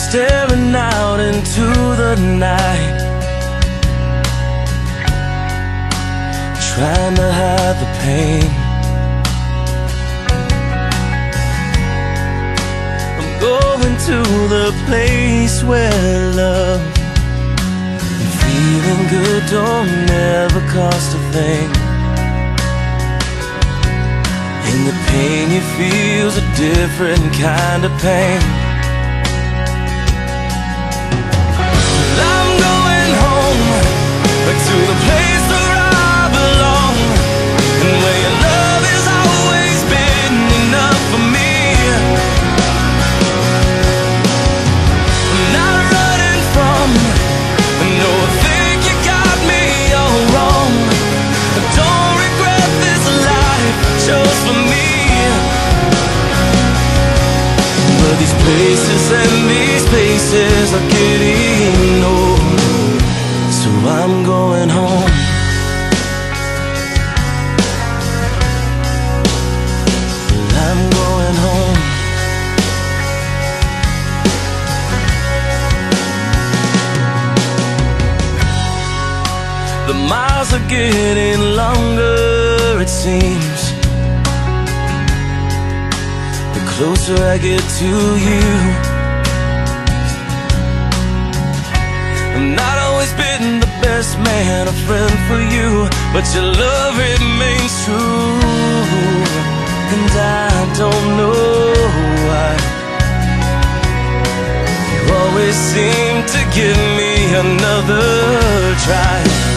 staring out into the night, trying to hide the pain. I'm going to the place where love and feeling good don't ever cost a thing. And the pain you feel's a different kind of pain. I'm going home, back to the place where I belong, and where your love has always been enough for me. I'm not running from, no, I think you got me all wrong. I don't regret this life I chose for me. But these places and these places are getting old, so I'm going home. I'm going home. The miles are getting longer, it seems, the closer I get to you. I've not always been the best man, a friend for you, but your love remains true. And I don't know why you always seem to give me another try.